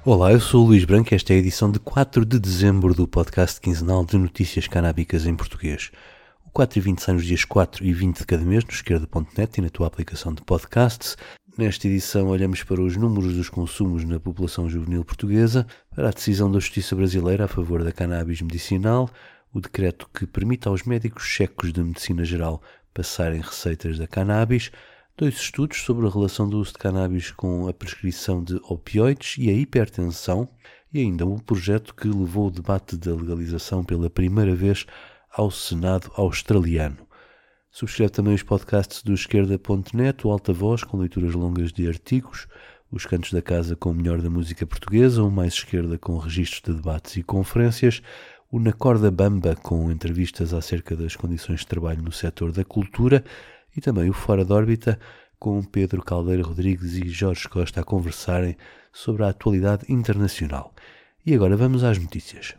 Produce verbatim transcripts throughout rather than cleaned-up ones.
Olá, eu sou o Luís Branco e esta é a edição de quatro de dezembro do podcast quinzenal de notícias canábicas em português. O quatro e vinte sai nos dias quatro e vinte de cada mês no esquerda ponto net e na tua aplicação de podcasts. Nesta edição olhamos para os números dos consumos na população juvenil portuguesa, para a decisão da Justiça brasileira a favor da cannabis medicinal, o decreto que permite aos médicos checos de medicina geral passarem receitas da cannabis, dois estudos sobre a relação do uso de cannabis com a prescrição de opioides e a hipertensão, e ainda um projeto que levou o debate da legalização pela primeira vez ao Senado australiano. Subscreve também os podcasts do esquerda ponto net, o Alta Voz, com leituras longas de artigos, os Cantos da Casa com o melhor da música portuguesa, o Mais Esquerda com registros de debates e conferências, o Na Corda Bamba com entrevistas acerca das condições de trabalho no setor da cultura, e também o Fora de Órbita, com Pedro Caldeira Rodrigues e Jorge Costa a conversarem sobre a atualidade internacional. E agora vamos às notícias.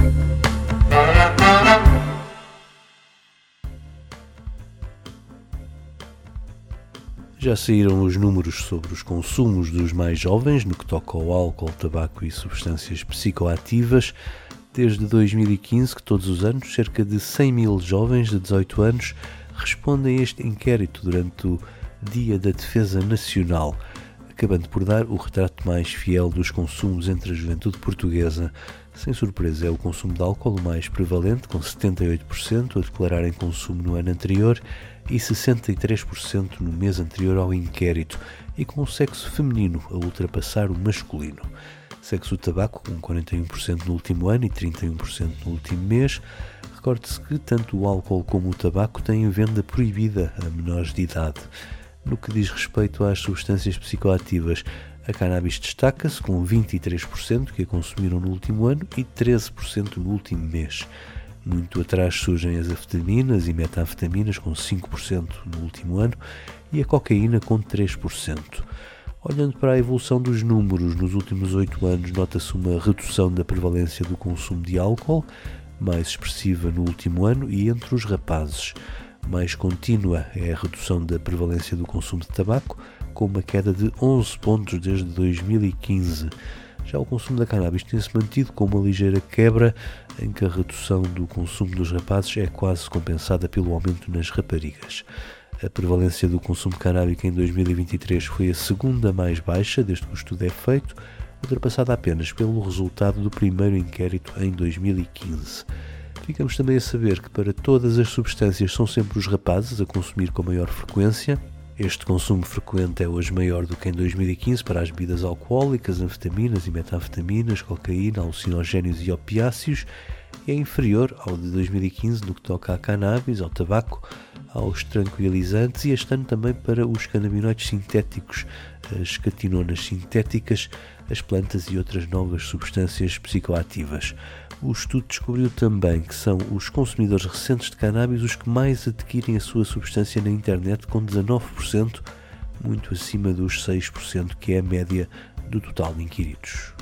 Já saíram os números sobre os consumos dos mais jovens no que toca ao álcool, tabaco e substâncias psicoativas. Desde dois mil e quinze, que todos os anos, cerca de cem mil jovens de dezoito anos respondem a este inquérito durante o Dia da Defesa Nacional, acabando por dar o retrato mais fiel dos consumos entre a juventude portuguesa. Sem surpresa, é o consumo de álcool o mais prevalente, com setenta e oito por cento a declararem consumo no ano anterior e sessenta e três por cento no mês anterior ao inquérito, e com o sexo feminino a ultrapassar o masculino. Segue-se o tabaco, com quarenta e um por cento no último ano e trinta e um por cento no último mês. Recorde-se que tanto o álcool como o tabaco têm venda proibida a menores de idade. No que diz respeito às substâncias psicoativas, a cannabis destaca-se com vinte e três por cento que a consumiram no último ano e treze por cento no último mês. Muito atrás surgem as anfetaminas e metanfetaminas com cinco por cento no último ano e a cocaína com três por cento. Olhando para a evolução dos números nos últimos oito anos, nota-se uma redução da prevalência do consumo de álcool, mais expressiva no último ano, e entre os rapazes. Mais contínua é a redução da prevalência do consumo de tabaco, com uma queda de onze pontos desde dois mil e quinze. Já o consumo da cannabis tem-se mantido com uma ligeira quebra, em que a redução do consumo dos rapazes é quase compensada pelo aumento nas raparigas. A prevalência do consumo canábico em dois mil e vinte e três foi a segunda mais baixa desde que o estudo é feito, ultrapassada apenas pelo resultado do primeiro inquérito em dois mil e quinze. Ficamos também a saber que para todas as substâncias são sempre os rapazes a consumir com maior frequência. Este consumo frequente é hoje maior do que em dois mil e quinze para as bebidas alcoólicas, anfetaminas e metanfetaminas, cocaína, alucinogénios e opiáceos, e é inferior ao de dois mil e quinze no que toca à cannabis, ao tabaco, aos tranquilizantes e este ano também para os canabinoides sintéticos, as catinonas sintéticas, as plantas e outras novas substâncias psicoativas. O estudo descobriu também que são os consumidores recentes de cannabis os que mais adquirem a sua substância na internet, com dezanove por cento, muito acima dos seis por cento que é a média do total de inquiridos.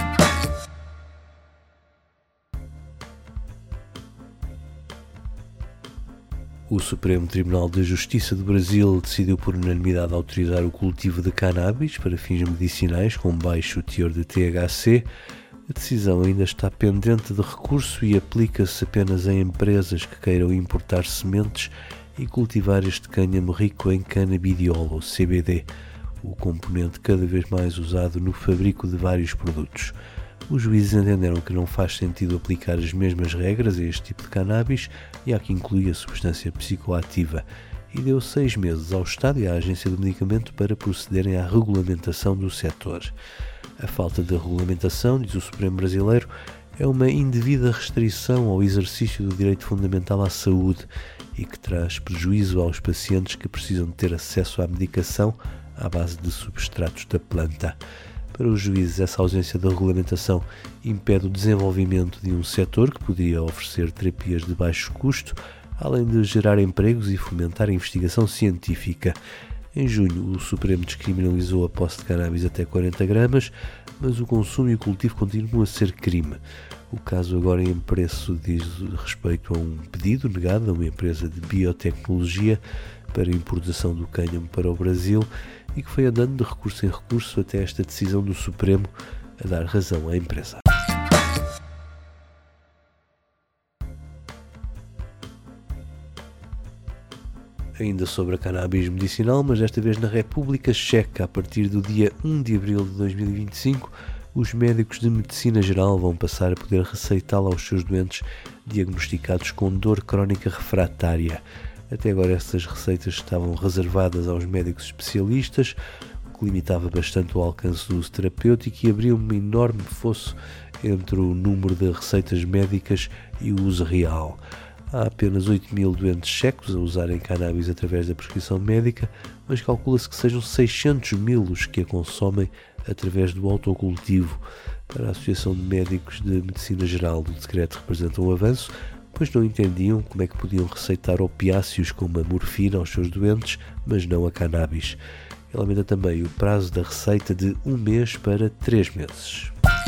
O Supremo Tribunal de Justiça do Brasil decidiu por unanimidade autorizar o cultivo de cannabis para fins medicinais com baixo teor de T H C. A decisão ainda está pendente de recurso e aplica-se apenas a empresas que queiram importar sementes e cultivar este cânhamo rico em canabidiol, ou C B D, o componente cada vez mais usado no fabrico de vários produtos. Os juízes entenderam que não faz sentido aplicar as mesmas regras a este tipo de cannabis, e há que incluir a substância psicoativa, e deu seis meses ao Estado e à Agência do Medicamento para procederem à regulamentação do setor. A falta de regulamentação, diz o Supremo brasileiro, é uma indevida restrição ao exercício do direito fundamental à saúde e que traz prejuízo aos pacientes que precisam de ter acesso à medicação à base de substratos da planta. Para os juízes, essa ausência de regulamentação impede o desenvolvimento de um setor que poderia oferecer terapias de baixo custo, além de gerar empregos e fomentar a investigação científica. Em junho, o Supremo descriminalizou a posse de cannabis até quarenta gramas, mas o consumo e o cultivo continuam a ser crime. O caso agora em preço diz respeito a um pedido negado a uma empresa de biotecnologia para a importação do cânhamo para o Brasil e que foi andando de recurso em recurso até esta decisão do Supremo a dar razão à empresa. Ainda sobre a cannabis medicinal, mas desta vez na República Checa, a partir do dia primeiro de abril de dois mil e vinte e cinco, os médicos de medicina geral vão passar a poder receitá-la aos seus doentes diagnosticados com dor crónica refratária. Até agora essas receitas estavam reservadas aos médicos especialistas, o que limitava bastante o alcance do uso terapêutico e abria um enorme fosso entre o número de receitas médicas e o uso real. Há apenas oito mil doentes checos a usarem cannabis através da prescrição médica, mas calcula-se que sejam seiscentos mil os que a consomem através do autocultivo. Para a Associação de Médicos de Medicina Geral, o decreto representa um avanço, pois não entendiam como é que podiam receitar opiáceos como a morfina aos seus doentes, mas não a cannabis. Ele aumenta também o prazo da receita de um mês para três meses.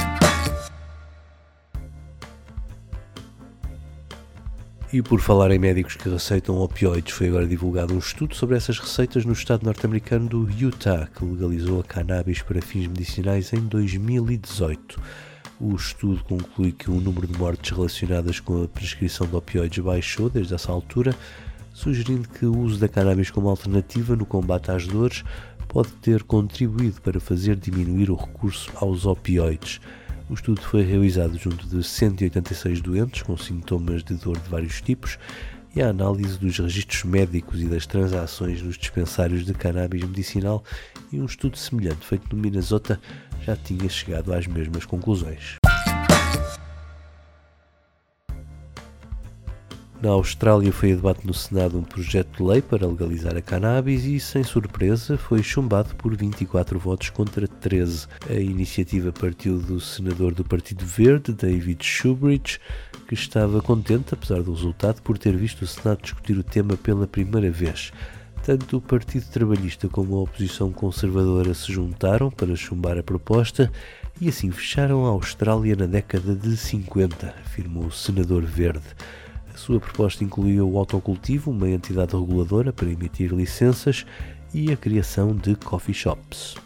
E por falar em médicos que receitam opioides, foi agora divulgado um estudo sobre essas receitas no estado norte-americano do Utah, que legalizou a cannabis para fins medicinais em dois mil e dezoito. O estudo conclui que o número de mortes relacionadas com a prescrição de opioides baixou desde essa altura, sugerindo que o uso da cannabis como alternativa no combate às dores pode ter contribuído para fazer diminuir o recurso aos opioides. O estudo foi realizado junto de cento e oitenta e seis doentes com sintomas de dor de vários tipos e a análise dos registros médicos e das transações nos dispensários de cannabis medicinal e um estudo semelhante feito no Minnesota já tinha chegado às mesmas conclusões. Na Austrália foi a debate no Senado um projeto de lei para legalizar a cannabis e, sem surpresa, foi chumbado por vinte e quatro votos contra treze. A iniciativa partiu do senador do Partido Verde, David Shoebridge, que estava contente, apesar do resultado, por ter visto o Senado discutir o tema pela primeira vez. Tanto o Partido Trabalhista como a oposição conservadora se juntaram para chumbar a proposta e assim fecharam a Austrália na década de cinquenta, afirmou o senador verde. A sua proposta incluía o autocultivo, uma entidade reguladora para emitir licenças, e a criação de coffee shops.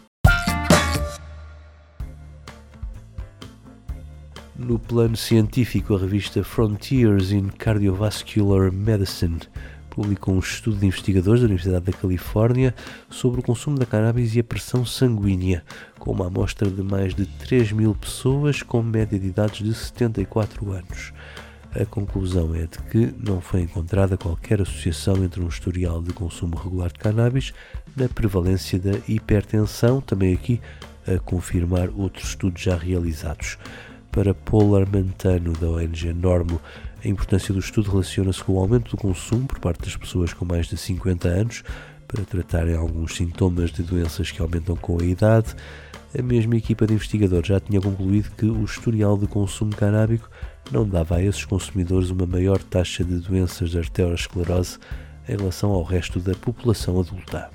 No plano científico, a revista Frontiers in Cardiovascular Medicine publicou um estudo de investigadores da Universidade da Califórnia sobre o consumo da cannabis e a pressão sanguínea, com uma amostra de mais de três mil pessoas com média de idades de setenta e quatro anos. A conclusão é de que não foi encontrada qualquer associação entre um historial de consumo regular de cannabis na prevalência da hipertensão, também aqui a confirmar outros estudos já realizados. Para Paul Armentano, da O N G Normo, a importância do estudo relaciona-se com o aumento do consumo por parte das pessoas com mais de cinquenta anos para tratarem alguns sintomas de doenças que aumentam com a idade. A mesma equipa de investigadores já tinha concluído que o historial de consumo canábico não dava a esses consumidores uma maior taxa de doenças de arteriosclerose em relação ao resto da população adulta.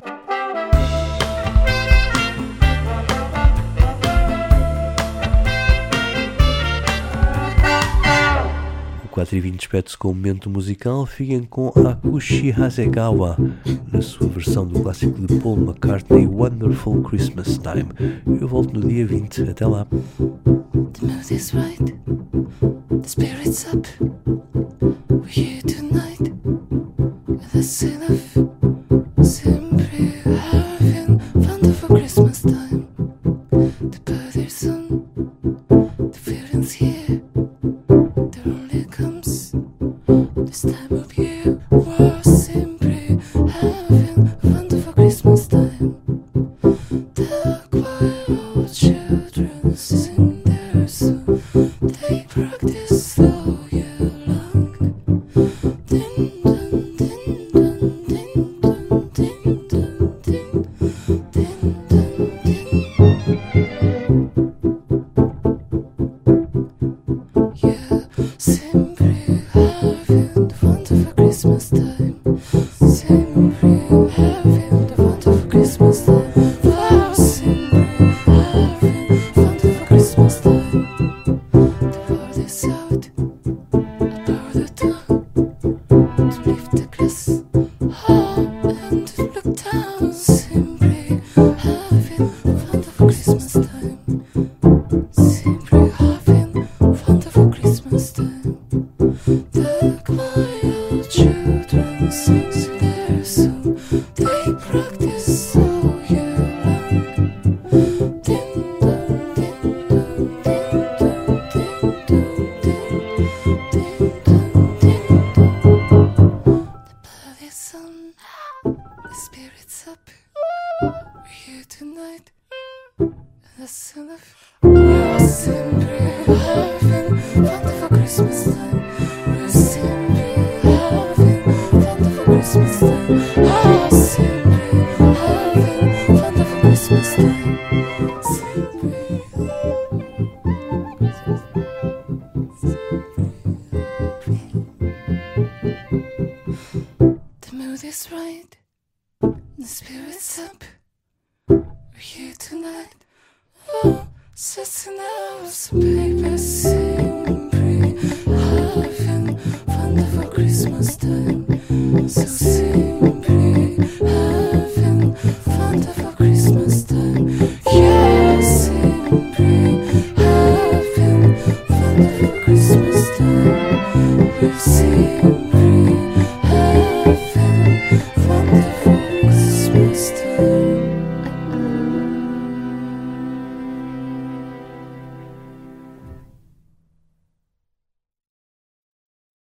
O quatro e vinte despede-se com um momento musical. Fiquem com Akushi Hasegawa na sua versão do clássico de Paul McCartney, Wonderful Christmas Time. Eu volto no dia vinte. Até lá. The mood is right, the spirit's up. We're here tonight with a sin of simply having wonderful Christmas time. The birthdays on, the feeling's here. There only comes this time of year. We're simply having a wonderful Christmas time. The choir of children sing their song. They practice all year long. Din dun din dun din dun din dun din din dun din. Yeah, simply having the wonderful Christmas time. Simply having the wonderful Christmas time. Wow, simply having the wonderful Christmas time. The word is out about the time to lift the glass high and to look down. Simply having a wonderful Christmas time. children sing their song. They practice all year long. Ding dong, ding dong, ding dong, ding dong, ding dong, ding dong. The blood is on, the spirit's up. We're here tonight. The son of we're simply having fun for Christmas time. We're simply having fun for Christmas time. We're simply having fun for Christmas time. Simply the mood is right, the spirit's up. We're here tonight. Oh, setting out some paper, simply having fun for Christmas time. So